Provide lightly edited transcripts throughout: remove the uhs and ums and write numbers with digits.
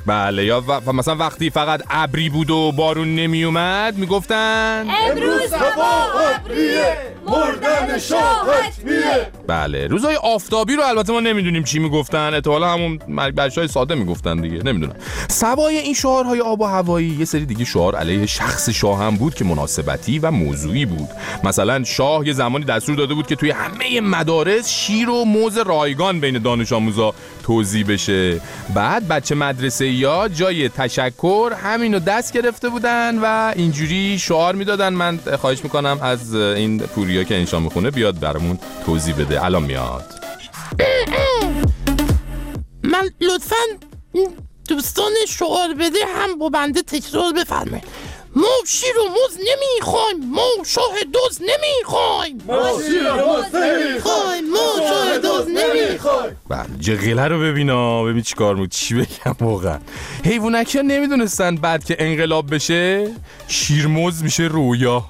بله، یا مثلا وقتی فقط ابری بود و بارون نمی اومد میگفتن امروز هوا ابریه، مردن شاه حتمیه. بله، روزهای آفتابی رو البته ما نمیدونیم چی میگفتن، احتمالاً همون بچهای ساده میگفتن دیگه، نمیدونم. سوای این شعارهای آب و هوایی یه سری دیگه شعار علیه شخص شاه هم بود که مناسبتی و موضوعی بود. مثلا شاه یه زمانی دستور داده بود که توی همه مدارس شیر و موز رایگان بین دانش آموزا توزیع بشه. بعد بچه مدرسه‌ای‌ها جای تشکر همینو دست گرفته بودن و اینجوری شعار میدادن. من خواهش میکنم از این پوریا که انشا میخونه بیاد برامون توضیح بده. الان میاد. من لطفاً دوستان شعار بده هم با بنده تکرار بفرمایید. ما شیر و موز نمیخوایم، ما شاه دوز نمیخوایم، ما شیر و موز نمیخوایم، ما شاه دوز نمیخوایم. بله، جغله رو ببین چی کار چی بگم واقعا. حیوانکی ها نمیدونستن بعد که انقلاب بشه شیرموز میشه رویا.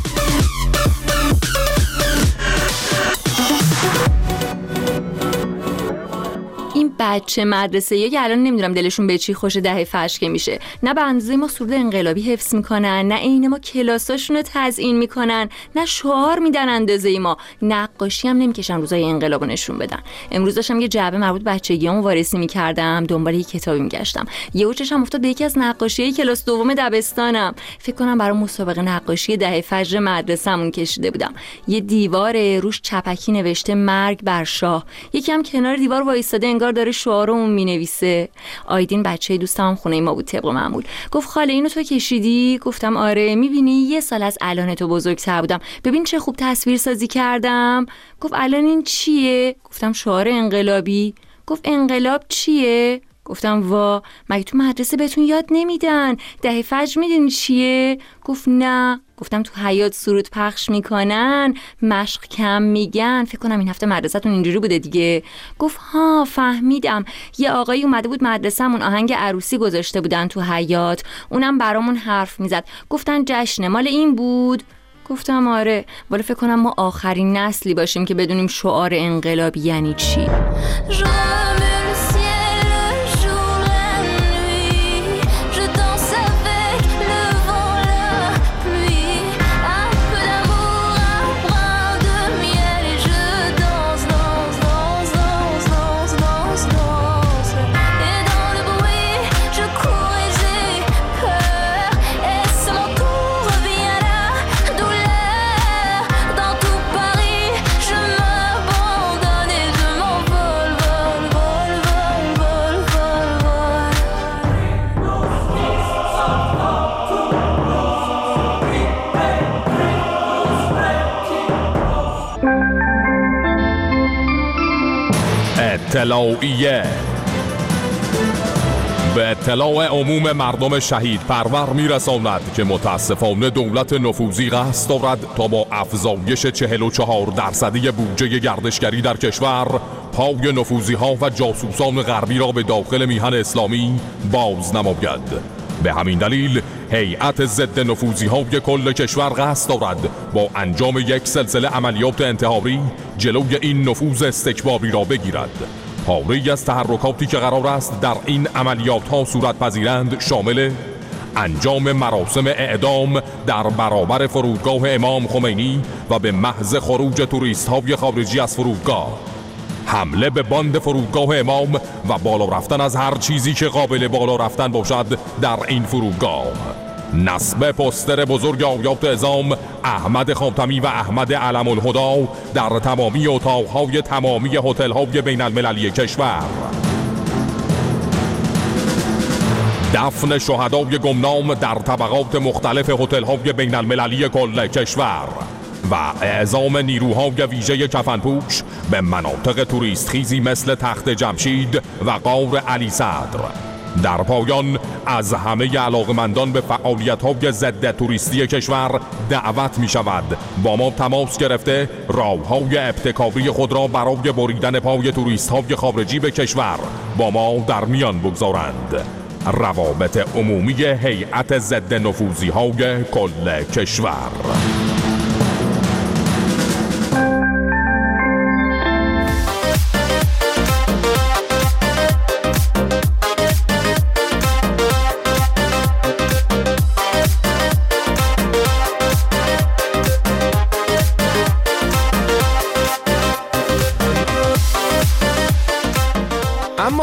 این بچه مدرسه‌ای که الان نمیدونم دلشون به چی خوش دهه فش که میشه، نه به اندازه ما سرود انقلابی حفظ میکنن، نه عین ما کلاساشون رو تزیین میکنن، نه شعار میدن اندازه ما، نقاشی هم نمیکشن روزای انقلابو نشون بدن. امروز داشتم یه جعبه مربوط بچگیامو وارسی میکردم، دنبال یه کتابی میگشتم، یهو چشم افتاد به یکی از نقاشیای کلاس دوم دبستانم. فکر کنم برای مسابقه نقاشی دهه فجر مدرسه‌مون کشیده بودم. یه دیوار روش چپکی نوشته مرگ بر شاه، یکی هم کنار دیوار وایساده انگار داره شعارمون مینویسه. آیدین بچه دوستم خونه ما بود طبق معمول. گفت خاله اینو تو کشیدی؟ گفتم آره. میبینی یه سال از الان تو بزرگتر بودم، ببین چه خوب تصویر سازی کردم. گفت الان این چیه؟ گفتم شعار انقلابی. گفت انقلاب چیه؟ گفتم وا مگه تو مدرسه بهتون یاد نمیدن؟ دهه فجر میدونی چیه؟ گفت نه. گفتم تو حیاط سرود پخش میکنن، مشق کم میگن، فکر کنم این هفته مدرسه‌تون اینجوری بوده دیگه. گفت ها فهمیدم، یه آقایی اومده بود مدرسه‌مون آهنگ عروسی گذاشته بودن تو حیاط، اونم برامون حرف میزد، گفتن جشن مال این بود. گفتم آره، ولی فکر کنم ما آخرین نسلی باشیم که بدونیم شعار انقلابی یعنی چی. اطلاعیه. به اطلاع عموم مردم شهید پرور میرساند که متاسفانه دولت نفوذی قصد دارد تا با افزایش 44% بودجه گردشگری در کشور پای نفوذی ها و جاسوسان غربی را به داخل میهن اسلامی باز نماید. به همین دلیل هیئت ضد نفوذی های کل کشور قصد دارد با انجام یک سلسله عملیات انتحاری جلوی این نفوذ استکباری را بگیرد. پاره‌ای از تحرکاتی که قرار است در این عملیات ها صورت پذیرند شامل انجام مراسم اعدام در برابر فرودگاه امام خمینی و به محض خروج توریست های خارجی از فرودگاه، حمله به باند فرودگاه امام و بالا رفتن از هر چیزی که قابل بالا رفتن باشد در این فرودگاه، نصب پوستر بزرگ آیات اعظام احمد خاتمی و احمد علم الهدی در تمامی اتاقهای تمامی هتل‌های بین المللی کشور، دفن شهدای گمنام در طبقات مختلف هتل‌های بین المللی کل کشور و اعزام نیروهای ویژه کفنپوش به مناطق توریست خیزی مثل تخت جمشید و غار علی صدر. در پایان از همه علاقمندان به فعالیت‌های ضد توریستی کشور دعوت می شود با ما تماس گرفته راه‌های ابتکاری خود را برای بریدن پای توریست‌های خارجی به کشور با ما در میان بگذارند. روابط عمومی هیئت ضد نفوذی‌های کل کشور.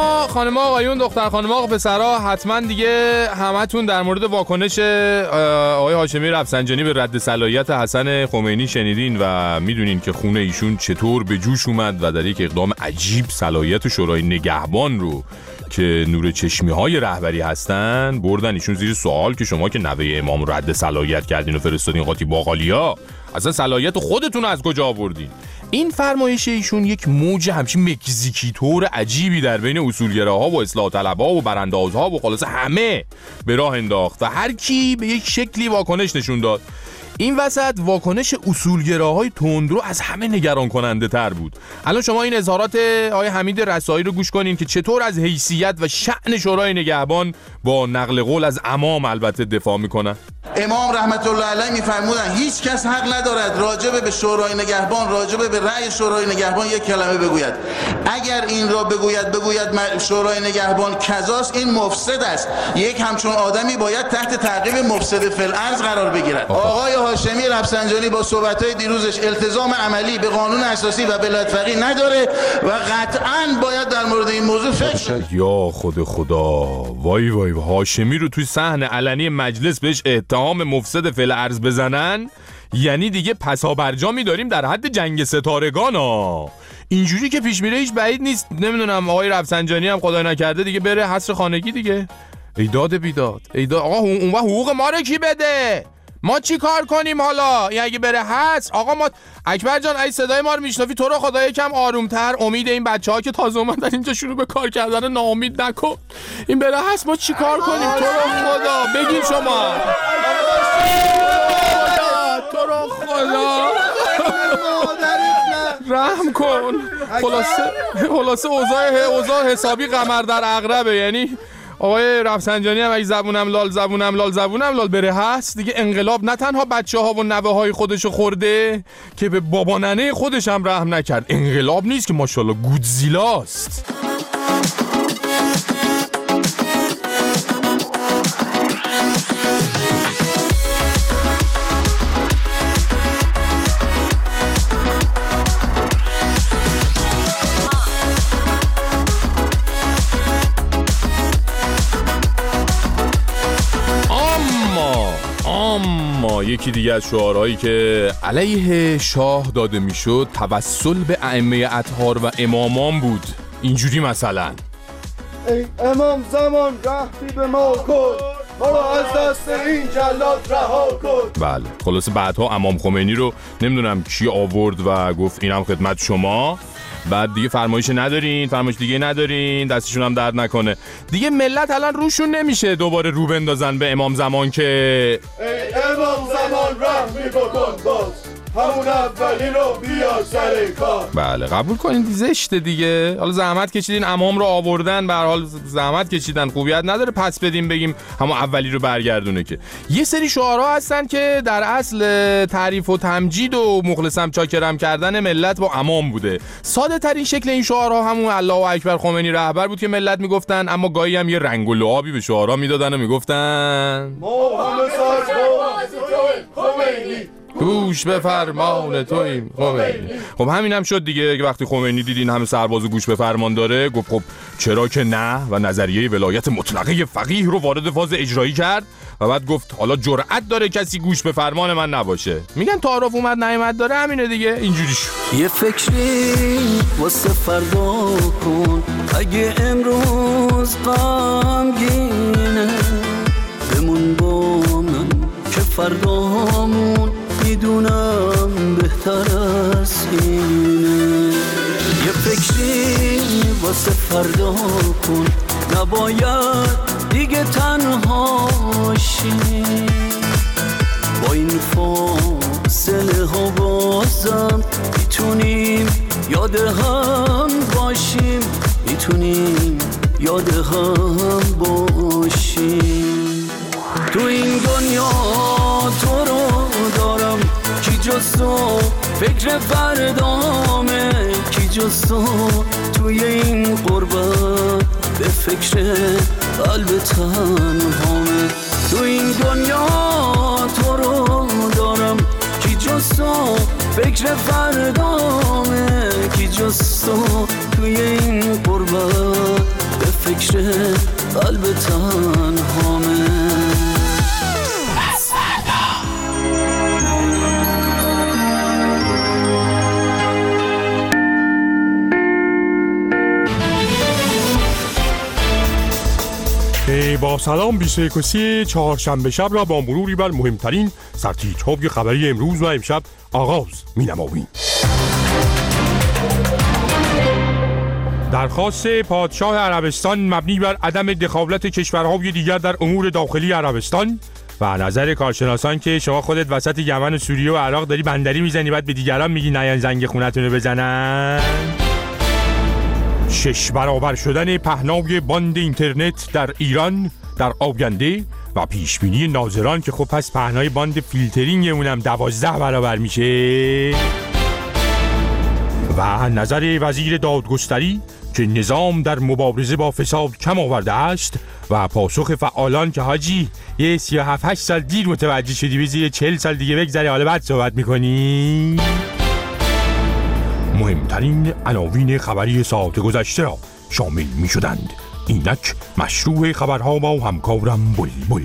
خانم آقایون، دختر خانم آقا پسرا، حتما دیگه همتون در مورد واکنش آقای هاشمی رفسنجانی به رد صلاحیت حسن خمینی شنیدین و میدونین که خون ایشون چطور به جوش اومد و در یک اقدام عجیب صلاحیت شورای نگهبان رو که نور چشمی های رهبری هستن بردن ایشون زیر سوال که شما که نوه امام رد صلاحیت کردین و فرستادین قاطی باقالیا، اصلا صلاحیت خودتون از کجا آوردین؟ این فرمایش ایشون یک موج همچین مکزیکی طور عجیبی در بین اصولگراها و اصلاح طلبها و براندازها و خلاص همه به راه انداخت و هر کی به یک شکلی واکنش نشون داد. این وسط واکنش اصولگراهای تندرو از همه نگران کننده تر بود. الان شما این اظهارات آقای حمید رسایی رو گوش کنین که چطور از حیثیت و شأن شورای نگهبان با نقل قول از امام البته دفاع میکنن. امام رحمت الله علیه میفرمودن هیچ کس حق ندارد راجب به شورای نگهبان، راجب به رأی شورای نگهبان یک کلمه بگوید. اگر این را بگوید شورای نگهبان کذاست، این مفسد است. یک همچون آدمی باید تحت تعقیب مفسد فی الارض قرار بگیرد. آقای هاشمی رفسنجانی با صحبت‌های دیروزش التزام عملی به قانون اساسی و ولایت فقیه نداره و قطعاً باید در مورد این موضوع فکر یا خدا وای هاشمی رو توی صحنه علنی مجلس بهش اتهام مفسد فی الارض بزنن، یعنی دیگه پسابرجامی داریم در حد جنگ ستارگان ها. اینجوری که پیش میره هیچ بعید نیست نمیدونم آقای رفسنجانی هم خدای نکرده دیگه بره حصر خانگی دیگه. ایداد بیداد آقا اون حقوق ما رو کی بده؟ ما چی کار کنیم حالا؟ این اگه بره حصر آقا ما اکبر جان ای صدای ما رو میشنوی تو رو خدا یکم آرومتر، امید این بچه‌ها که تازه اومدن اینجا شروع به کار کردن ناامید نکن. این بره حصر ما چی کار کنیم تو رو خدا بگین شما. تو رو خدا رحم کن. خلاصه اوضاع حسابی قمر در عقربه. یعنی آقای رفسنجانی هم اگه زبونم لال بره هست دیگه انقلاب نه تنها بچه ها و نوه های خودشو خورده که به بابا ننه خودش هم رحم نکرد. انقلاب نیست که ماشاءالله گودزیلاست. یکی دیگه از شعارهایی که علیه شاه داده میشد توسل به ائمه اطهار و امامان بود. اینجوری مثلا ای امام زمان رحمی به ما کن، ما را از دست این جلاد رها کن. بله خلاصه بعدها امام خمینی رو نمیدونم کی آورد و گفت اینم خدمت شما. بعد دیگه فرمایش دیگه ندارین، دستشون هم درد نکنه. دیگه ملت الان روشون نمیشه دوباره رو بندازن به امام زمان که ای امام زمان رحمی بکن باز، همون اولی رو بیا سر کار. بله قبول کنین زشته دیگه. حالا زحمت کشیدین امام رو آوردن، به هر حال زحمت کشیدن، خوبیت نداره پس بدیم بگیم همون اولی رو برگردونه. که یه سری شعارها هستن که در اصل تعریف و تمجید و مخلصم چاکرم کردن ملت با امام بوده. ساده ترین شکل این شعارها همون الله اکبر خمینی رهبر بود که ملت میگفتن، اما گاهی هم یه رنگ و لعابی به شعارها میدادن و میگفتن محمد خمینی گوش به فرمان توییم خمینی. خب همین هم شد دیگه. وقتی خمینی دیدین همه سربازو گوش به فرمان داره گفت خب چرا که نه و نظریه ولایت مطلقه فقیه رو وارد فاز اجرایی کرد و بعد گفت حالا جرأت داره کسی گوش به فرمان من نباشه. میگن تعارف اومد نیامد داره، همینه دیگه. اینجوری شد. یه فکری واسه فردا کن، اگه امروز غمگینه بمون با من که فردامون میدونم بهتر از اینه. یه فکری واسه فردا کن، نباید دیگه تنها شی. با این فاصله ها بازم میتونیم یاد هم باشیم، میتونیم یاد هم باشیم. تو این دنیا تو رو دارم، کی جز تو فکر فردامه، کی جز تو توی این قربت به فکر قلب تنهامه. تو این دنیا تو رو دارم، کی جز تو فکر فردامه، کی جز تو توی این قربت باشه قلب تنهامه. با سلام 21 چهارشنبه شب را با مروری بر مهمترین سرتیترهای خبری امروز و امشب آغاز می‌نماییم. درخواست پادشاه عربستان مبنی بر عدم دخالت کشورهای دیگر در امور داخلی عربستان و نظر کارشناسان که شما خودت وسط یمن و سوریه و عراق داری بندری میزنی بعد به دیگران میگی نیان زنگ خونتونو بزنن. 6 برابر شدن پهنای باند اینترنت در ایران در آینده و پیشبینی ناظران که خب پس پهنای باند فیلترینگ اونم 12 برابر میشه و نظر وزیر دادگستری که نظام در مبارزه با فساد کم آورده است و پاسخ فعالان که حاجی یه 37-8 سال دیر متوجه شدی بزیر 40 سال دیگه بگذره حالا بعد صحبت میکنی. مهمترین عناوین خبری ساعت گذشته را شامل می شدند. اینک مشروع خبرها با همکارم بلبل.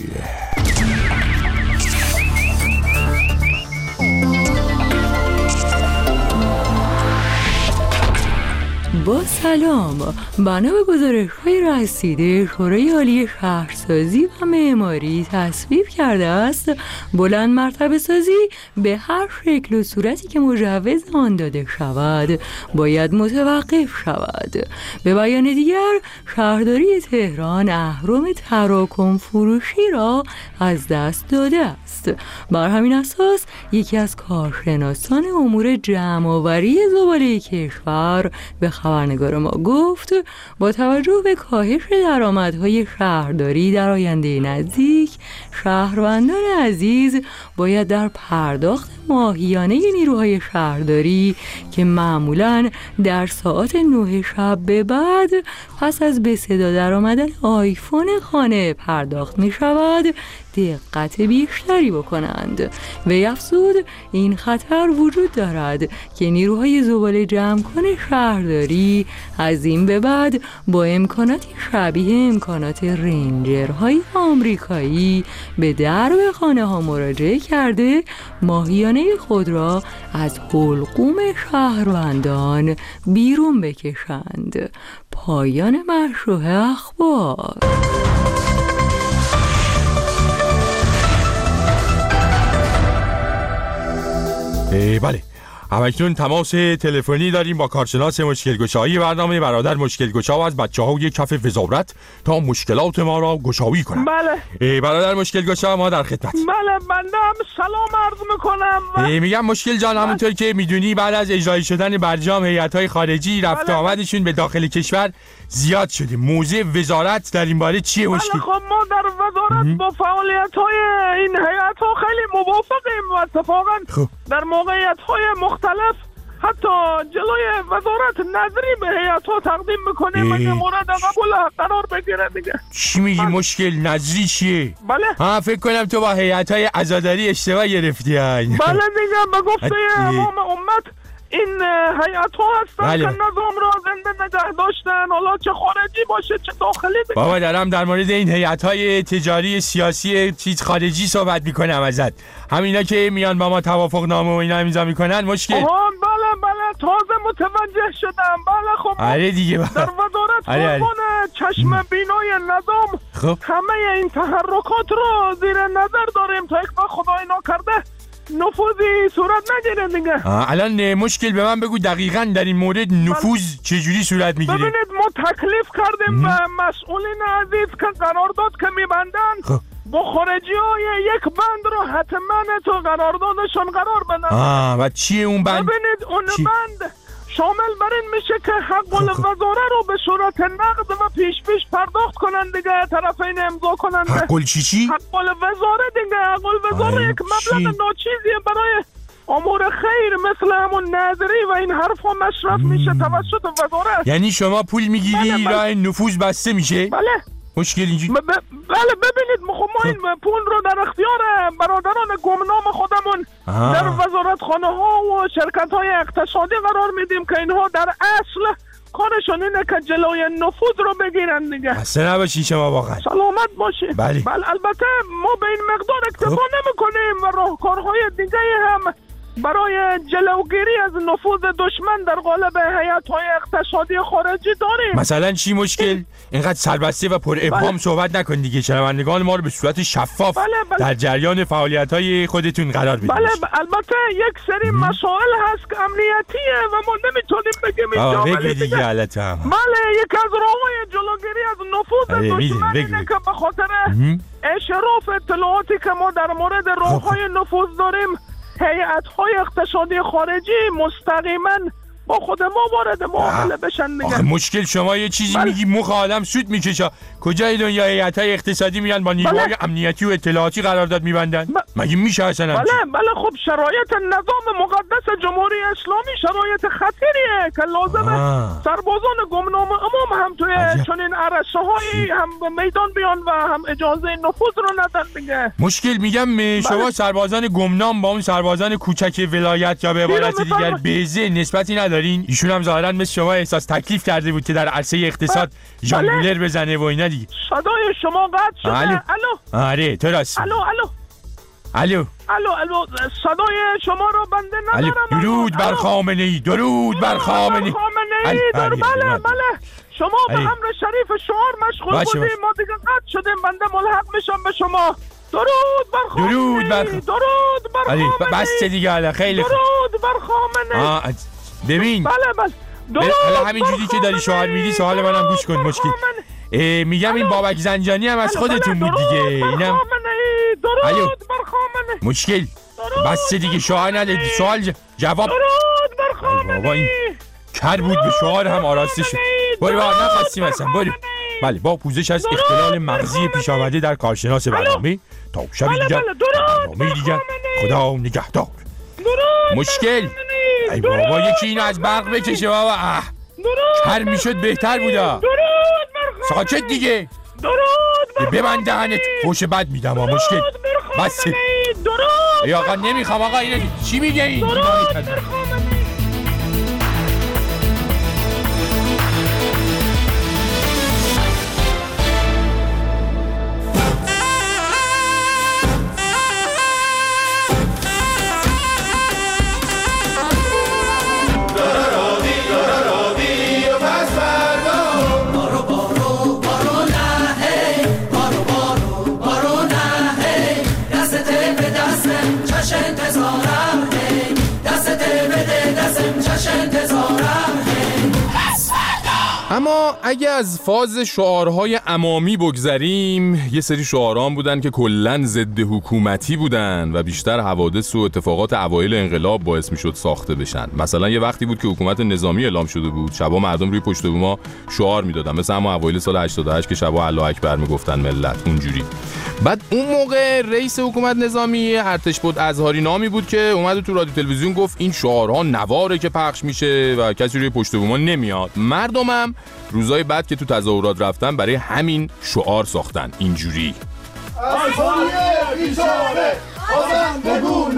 با سلام، بنا به گزارش‌های رسیده شورای عالی شهرسازی و معماری تصویب کرده است بلند مرتبه سازی به هر شکل و صورتی که مجوز آن داده شود باید متوقف شود. به بیان دیگر شهرداری تهران اهرم تراکم فروشی را از دست داده است. بر همین اساس یکی از کارشناسان امور جمع‌آوری زباله کشور به خبرنگار ما گفت با توجه به کاهش درآمدهای شهرداری در آینده نزدیک شهروندان عزیز باید در پرداخت ماهیانه نیروهای شهرداری که معمولاً در ساعات 9 شب به بعد پس از به صدا در آمدن آیفون خانه پرداخت می شود دقت بیشتری بکنند. وی افزود این خطر وجود دارد که نیروهای زباله جمع کن شهرداری از این به بعد با امکاناتی شبیه امکانات رنجرهای آمریکایی به درب خانه ها مراجعه کرده ماهیانه خود را از حلقوم شهروندان بیرون بکشند. پایان مشروع اخبار. بله، همکنون تماس تلفنی داریم با کارشناس مشکل‌گشایی برنامه برادر مشکل‌گشا و از بچه‌های کف وزارت تا مشکلات ما را گشایی کنند. بله برادر مشکل‌گشا ما در خدمت. بله بنده هم سلام عرض میکنم. میگم مشکل جان همونطور که میدونی بعد از اجرایی شدن برجام هیئت‌های خارجی رفت آمدشون به داخل کشور زیاد شده. موضع وزارت در این باره چیه مشکل؟ خب ما در وزارت با فعالیت‌های این هیئت‌ها خیلی موافقیم و اتفاقاً در موقعیت‌های مختلف حتی جلوی وزارت نظری به هیئت‌ها تقدیم میکنیم اگه مورد قبول قرار بگیره دیگه. چی میگی مشکل نظری چیه؟ بله فکر کنم تو با هیئت‌های عزاداری اشتباه گرفتی. بله دیگه به گفته امام امت این هیئت‌ها هستن که نظام را زنده نگه داشتن، حالا چه خارجی باشه چه داخلی. بابا دارم در مورد این هیئت‌های تجاری سیاسی چیز خارجی صحبت میکنم ازت. همینا که میان با ما توافق نامه و اینا امضا میکنن مشکل. بله تازه متوجه شدم. بله خب آره دیگه در وزارت فرمان چشم بینای نظام خب همه این تحرکات رو زیر نظر داریم تا یک وقت خدای نکرده نفوذی صورت نگیره دیگه. الان مشکل به من بگو دقیقاً در این مورد نفوذ چجوری صورت میگیره؟ ببینید ما تکلیف کردیم به مسئولین عزیز که قرارداد که میبندن با خارجی های یک بند رو حتما تو قراردادشون قرار بدن. و چیه اون بند؟ ببینید اون بند شامل بر این میشه که حق الوزاره رو به صورت نقد و پیش پرداخت کنن دیگه، طرفین امضا کنن. حق چی؟ حق الوزاره دیگه. حق الوزاره یک مبلغ ناچیزیه برای امور خیر مثل همون نظری و این حرفا مصرف میشه توسط وزارت. یعنی شما پول میگیری راه نفوذ بسته میشه؟ بله مشکل اینجوری؟ بله ببینید ما این پول رو در اختیار برادران گمنام خودمون در وزارت خانه ها و شرکت های اقتصادی قرار میدیم که اینها در اصل کارشون اینه که جلوی نفوذ رو بگیرن دیگه. خسته نباشی شما واقعا. سلامت باشی. بله. البته ما به این مقدار اکتفا نمی‌کنیم و راهکارهای دیگه هم برای جلوگیری از نفوذ دشمن در قالب هیئت‌های اقتصادی خارجی داریم. مثلا چی مشکل؟ اینقدر سربسته و پر ابهام صحبت نکن دیگه. شنوندگان ما رو به صورت شفاف در جریان فعالیت‌های خودتون قرار بدید. بله البته یک سری مسائل هست که امنیتیه و ما نمیتونیم بگیم اینجا. بگید دیگه حالت هم. بله یک از راه‌های جلوگیری از نفوذ دشمن اینه که به خاطر اشراف اطلاعاتی که ما در مورد راه‌های نفوذ داریم، هیئت‌های اقتصادی خارجی مستقیما با خود ما وارد معامله بشن دیگه. مشکل شما یه چیزی میگی مخ آدم سود میکشه. کجای دنیا هیئت‌های اقتصادی میان با نیروهای امنیتی و اطلاعاتی قرارداد میبندن؟ مگه میشه اصلا؟ بله خب شرایط نظام مقدس جمهوری اسلامی شرایط خطریه که لازمه سربازان گمنام عموم هم توی چنین عرصه‌هایی هم به میدان بیان و هم اجازه نفوذ رو ندن دیگه. مشکل میگم شما سربازان گمنام با اون سربازان کوچک ولایت یا به عبارت دیگر بیزه نسبتی ندارین؟ ایشون هم ظاهرا مثل شما احساس تکلیف کرده بود که در عرصه اقتصاد ژانگولر بزنه و اینا دیگه. صدای شما قطع شده. الو. آره تو راست. الو صدای شما رو بنده ندارم. درود بر خامنه‌ای. بله شما به امر شریف شعار مشغول بودیم، ما دیگه قطع شدیم، بنده ملحق میشم به شما. درود بر خامنه‌ای. بس دیگه حالا خیلی درود بر خامنه‌ای. ببین بله حالا همینجوری که داری شعار میدی سوال منم گوش کن. مشکل میگم این بابک زنجانی هم از خودتون بود دیگه. اینم درود بر خامنه‌ای. مشکل بس دیگه شعار ندادی، سوال جواب. درود بر خامنه‌ای. بابا این کر بود به شعار هم آراسته شد. برو با نخواستیم اصلا برو. بله با پوزش از اختلال مغزی پیش آمده در کارشناس برنامه تا شب دیگر برنامه دیگر. خدا نگهدار. مشکل ای بابا یکی اینو از برق بکشه بابا. کر میشد بهتر بودا. ساکت دیگه. ببند دهنت فوش بد میدم. مشکل بس. ای آقا نمیخوام آقا اینو چی میگه این؟ اما اگه از فاز شعارهای عمامی بگذریم، یه سری شعاران بودن که کلاً ضد حکومتی بودن و بیشتر حوادث و اتفاقات اوایل انقلاب باعث میشد ساخته بشن. مثلا یه وقتی بود که حکومت نظامی اعلام شده بود، شبا مردم روی پشت بوما شعار میدادن، مثل همون اوایل سال 88 که شبا الله اکبر میگفتن ملت اونجوری. بعد اون موقع رئیس حکومت نظامی ارتشبد اظهاری نامی بود که اومد تو رادیو تلویزیون گفت این شعارها نواره که پخش میشه و کسی روی پشت بوما نمیاد. مردمم روزای بعد که تو تظاهرات رفتن برای همین شعار ساختن اینجوری: اظهاری بیچاره بازم بگو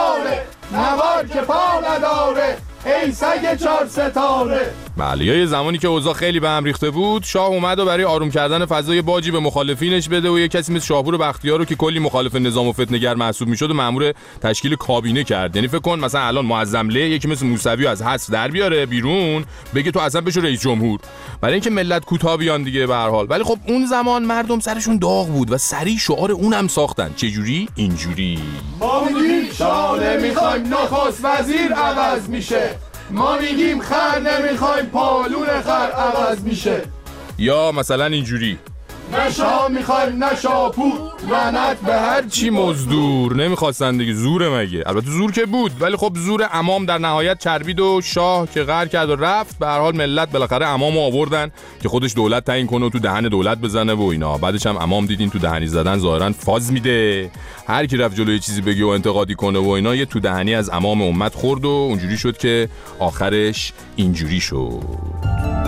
نوار که پا نداره ای سگ 4 ستاره. بله یه زمانی که اوضاع خیلی به هم ریخته بود، شاه اومد و برای آروم کردن فضای باجی به مخالفینش بده و یه کسی مثل شاپور بختیار رو که کلی مخالف نظام و فتنه‌گر محسوب میشد و مأمور تشکیل کابینه کرد. یعنی فکر کن مثلا الان معظمله یکی مثل موسوی از حذف در بیاره بیرون بگه تو اصلا بشو رئیس جمهور، برای اینکه ملت کوتاه بیان دیگه به هر حال. ولی خب اون زمان مردم سرشون داغ بود و سریع شعار اونم ساختن. چه جوری؟ اینجوری: ما میگیم شاه نمیخوایم نخست وزیر عوض میشه، ما میگیم خر نمیخوایم پالون خر عوض میشه. یا مثلا اینجوری: نه شاه میخوایم نه شاپور، لعنت به هر چی مزدور. نمیخواستن دیگه، زوره مگه؟ البته زور که بود، ولی خب زور عمام در نهایت چربید و شاه که قهر کرد و رفت. به هر حال ملت بالاخره عمامو آوردن که خودش دولت تعیین کنه و تو دهن دولت بزنه و اینا. بعدش هم عمام دیدین تو دهنی زدن ظاهرا فاز میده، هر کی رفت جلوی چیزی بگه و انتقادی کنه و اینا یه تو دهنی از عمام امت خورد و اونجوری شد که آخرش اینجوری شد.